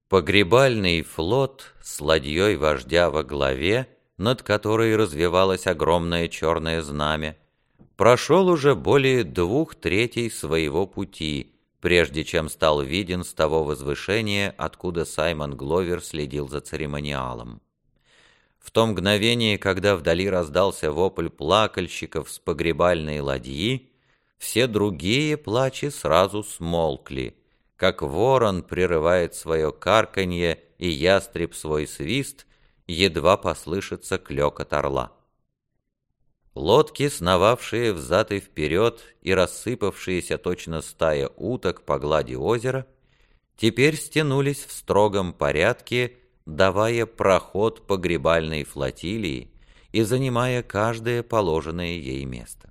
Погребальный флот с ладьей вождя во главе, над которой развивалось огромное черное знамя, прошел уже более 2/3 своего пути, прежде чем стал виден с того возвышения, откуда Саймон Гловер следил за церемониалом. В то мгновение, когда вдали раздался вопль плакальщиков с погребальной ладьи, все другие плачи сразу смолкли, как ворон прерывает свое карканье и ястреб свой свист, едва послышится клёкот орла. Лодки, сновавшие взад и вперед и рассыпавшиеся точно стая уток по глади озера, теперь стянулись в строгом порядке, давая проход погребальной флотилии и занимая каждое положенное ей место.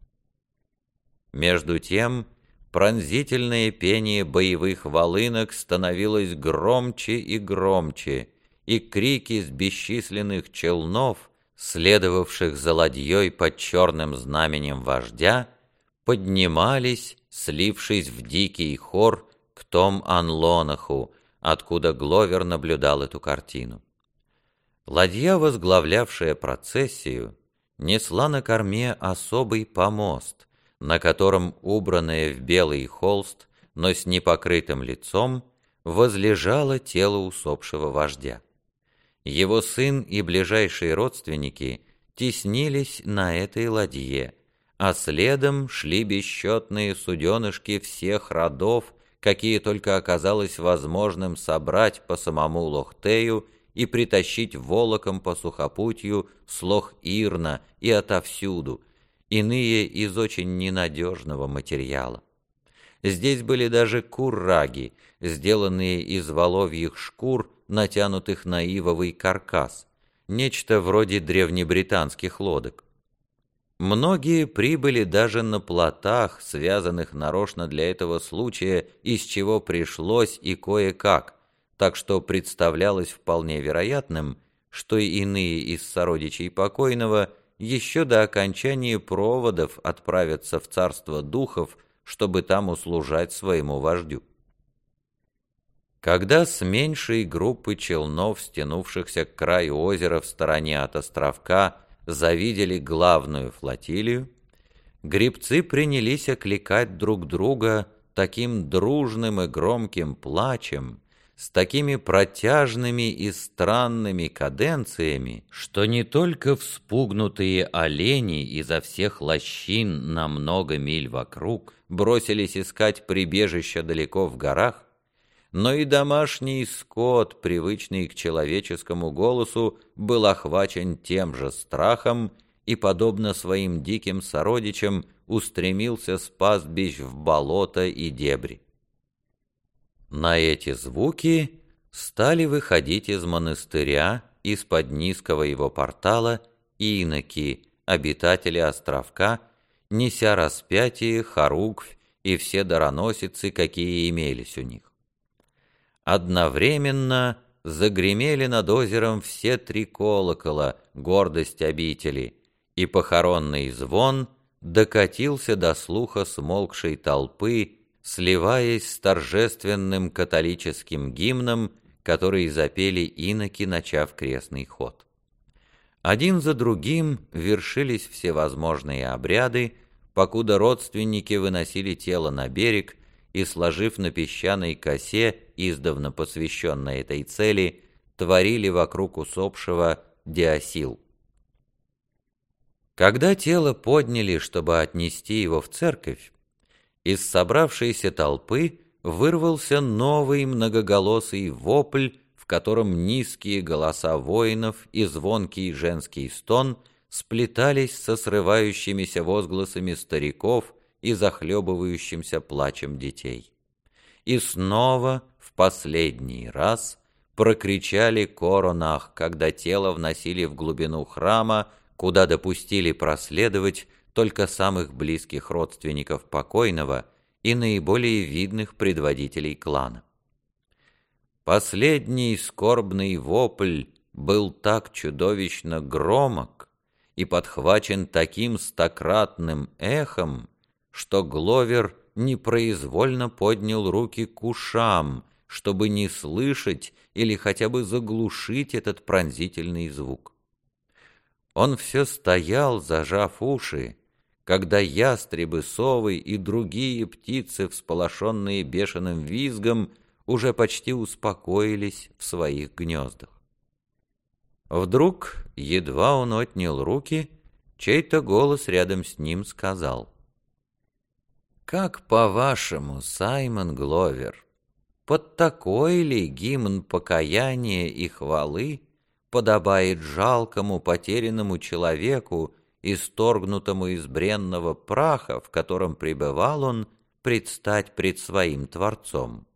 Между тем, пронзительное пение боевых волынок становилось громче и громче, и крики с бесчисленных челнов, следовавших за ладьей под черным знаменем вождя, поднимались, слившись в дикий хор к Том-Анлонаху, откуда Гловер наблюдал эту картину. Ладья, возглавлявшая процессию, несла на корме особый помост, на котором, убранное в белый холст, но с непокрытым лицом, возлежало тело усопшего вождя. Его сын и ближайшие родственники теснились на этой ладье, а следом шли бесчетные суденышки всех родов, какие только оказалось возможным собрать по самому Лохтею и притащить волоком по сухопутью с Лох-Ирна и отовсюду, иные из очень ненадежного материала. Здесь были даже курраги, сделанные из воловьих шкур, натянутых на ивовый каркас, нечто вроде древнебританских лодок. Многие прибыли даже на плотах, связанных нарочно для этого случая, из чего пришлось и кое-как, так что представлялось вполне вероятным, что и иные из сородичей покойного еще до окончания проводов отправятся в царство духов, чтобы там услужать своему вождю. Когда с меньшей группы челнов, стянувшихся к краю озера в стороне от островка, завидели главную флотилию, гребцы принялись окликать друг друга таким дружным и громким плачем, с такими протяжными и странными каденциями, что не только вспугнутые олени изо всех лощин на много миль вокруг бросились искать прибежища далеко в горах, но и домашний скот, привычный к человеческому голосу, был охвачен тем же страхом и, подобно своим диким сородичам, устремился с пастбищ в болото и дебри. На эти звуки стали выходить из монастыря, из-под низкого его портала, иноки, обитатели островка, неся распятие, хоругвь и все дароносицы, какие имелись у них. Одновременно загремели над озером все 3 колокола, гордость обители, и похоронный звон докатился до слуха смолкшей толпы, сливаясь с торжественным католическим гимном, который запели иноки, начав крестный ход. Один за другим вершились всевозможные обряды, покуда родственники выносили тело на берег и, сложив на песчаной косе, издавна посвященной этой цели, творили вокруг усопшего диосил. Когда тело подняли, чтобы отнести его в церковь, из собравшейся толпы вырвался новый многоголосый вопль, в котором низкие голоса воинов и звонкий женский стон сплетались со срывающимися возгласами стариков и захлебывающимся плачем детей. И снова, в последний раз, прокричали коронах, когда тело вносили в глубину храма, куда допустили проследовать только самых близких родственников покойного и наиболее видных предводителей клана. Последний скорбный вопль был так чудовищно громок и подхвачен таким стократным эхом, что Гловер непроизвольно поднял руки к ушам, чтобы не слышать или хотя бы заглушить этот пронзительный звук. Он все стоял, зажав уши, когда ястребы, совы и другие птицы, всполошенные бешеным визгом, уже почти успокоились в своих гнездах. Вдруг, едва он отнял руки, чей-то голос рядом с ним сказал: «Как по-вашему, Саймон Гловер, под такой ли гимн покаяния и хвалы подобает жалкому потерянному человеку, исторгнутому из бренного праха, в котором пребывал он, предстать пред своим Творцом?»